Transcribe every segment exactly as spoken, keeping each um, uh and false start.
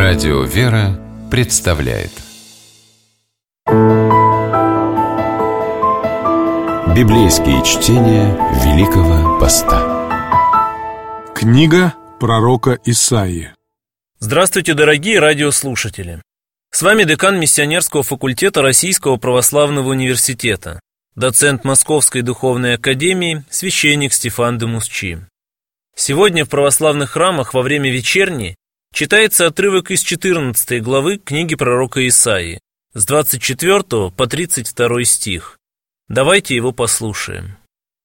Радио «Вера» представляет библейские чтения Великого Поста. Книга пророка Исаии. Здравствуйте, дорогие радиослушатели! С вами декан Миссионерского факультета Российского православного университета, доцент Московской духовной академии, священник Стефан де Мусчи. Сегодня в православных храмах во время вечерни читается отрывок из четырнадцатой главы книги пророка Исаии, с двадцать четвёртого по тридцать второй стих. Давайте его послушаем.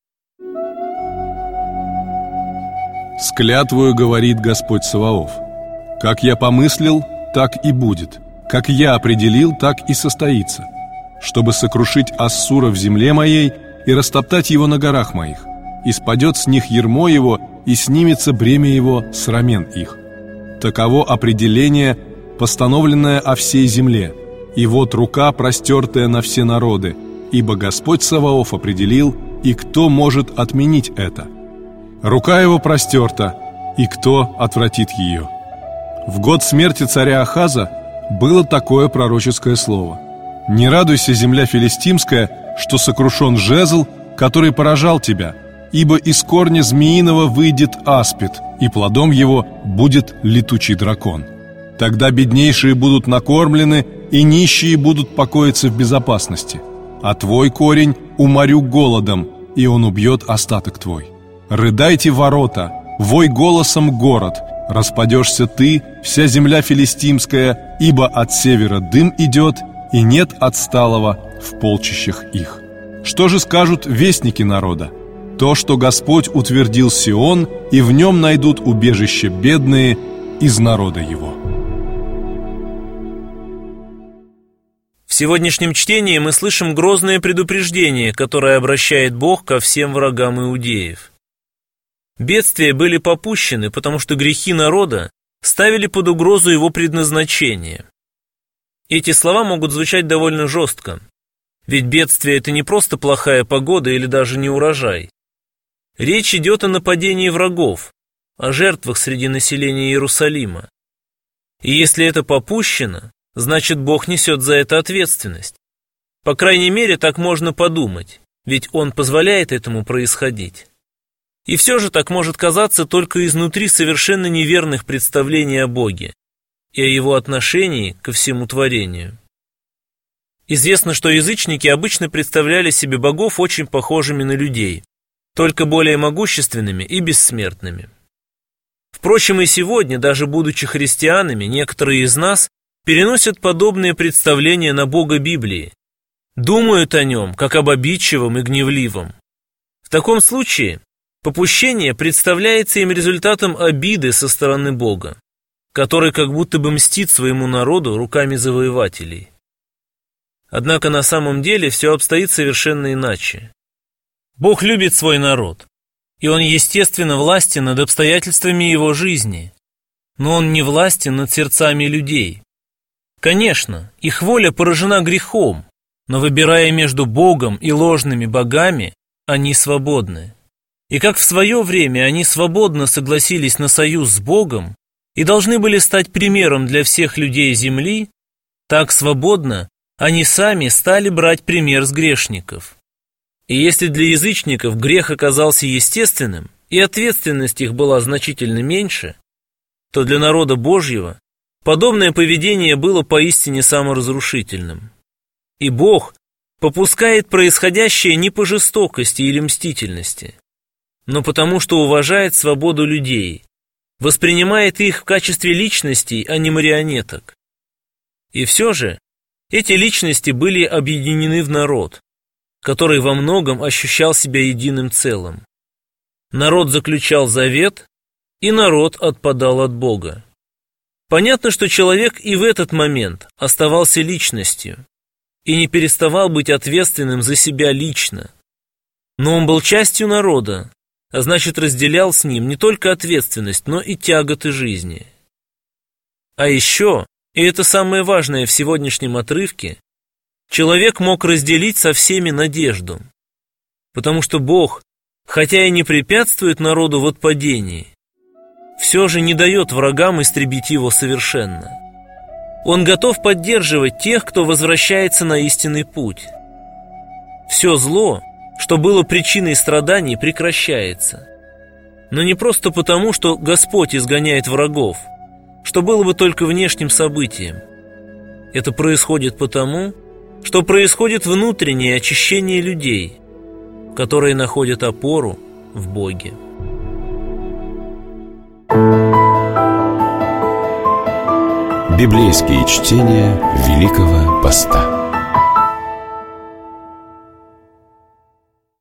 «С клятвою говорит Господь Саваоф: как я помыслил, так и будет, как я определил, так и состоится, чтобы сокрушить Ассура в земле моей и растоптать его на горах моих, и спадет с них ярмо его, и снимется бремя его с рамен их. Таково определение, постановленное о всей земле, и вот рука, простертая на все народы, ибо Господь Саваоф определил, и кто может отменить это? Рука его простерта, и кто отвратит ее?» В год смерти царя Ахаза было такое пророческое слово: «Не радуйся, земля филистимская, что сокрушен жезл, который поражал тебя, ибо из корня змеиного выйдет аспид, и плодом его будет летучий дракон. Тогда беднейшие будут накормлены, и нищие будут покоиться в безопасности. А твой корень уморю голодом, и он убьет остаток твой. Рыдайте ворота, вой голосом город, распадешься ты, вся земля филистимская, ибо от севера дым идет, и нет отсталого в полчищах их. Что же скажут вестники народа? То, что Господь утвердил Сион, и в нем найдут убежище бедные из народа его». В сегодняшнем чтении мы слышим грозное предупреждение, которое обращает Бог ко всем врагам иудеев. Бедствия были попущены, потому что грехи народа ставили под угрозу его предназначение. Эти слова могут звучать довольно жестко, ведь бедствие – это не просто плохая погода или даже не урожай. Речь идет о нападении врагов, о жертвах среди населения Иерусалима. И если это попущено, значит, Бог несет за это ответственность. По крайней мере, так можно подумать, ведь Он позволяет этому происходить. И все же так может казаться только изнутри совершенно неверных представлений о Боге и о Его отношении ко всему творению. Известно, что язычники обычно представляли себе богов очень похожими на людей, только более могущественными и бессмертными. Впрочем, и сегодня, даже будучи христианами, некоторые из нас переносят подобные представления на Бога Библии, думают о Нем, как об обидчивом и гневливом. В таком случае попущение представляется им результатом обиды со стороны Бога, который как будто бы мстит своему народу руками завоевателей. Однако на самом деле все обстоит совершенно иначе. Бог любит свой народ, и Он, естественно, властен над обстоятельствами его жизни, но Он не властен над сердцами людей. Конечно, их воля поражена грехом, но выбирая между Богом и ложными богами, они свободны. И как в свое время они свободно согласились на союз с Богом и должны были стать примером для всех людей земли, так свободно они сами стали брать пример с грешников. И если для язычников грех оказался естественным, и ответственность их была значительно меньше, то для народа Божьего подобное поведение было поистине саморазрушительным. И Бог попускает происходящее не по жестокости или мстительности, но потому что уважает свободу людей, воспринимает их в качестве личностей, а не марионеток. И все же эти личности были объединены в народ, который во многом ощущал себя единым целым. Народ заключал завет, и народ отпадал от Бога. Понятно, что человек и в этот момент оставался личностью и не переставал быть ответственным за себя лично. Но он был частью народа, а значит, разделял с ним не только ответственность, но и тяготы жизни. А еще, и это самое важное в сегодняшнем отрывке, человек мог разделить со всеми надежду, потому что Бог, хотя и не препятствует народу в отпадении, все же не дает врагам истребить его совершенно. Он готов поддерживать тех, кто возвращается на истинный путь. Все зло, что было причиной страданий, прекращается. Но не просто потому, что Господь изгоняет врагов, что было бы только внешним событием. Это происходит потому, что происходит внутреннее очищение людей, которые находят опору в Боге. Библейские чтения Великого Поста.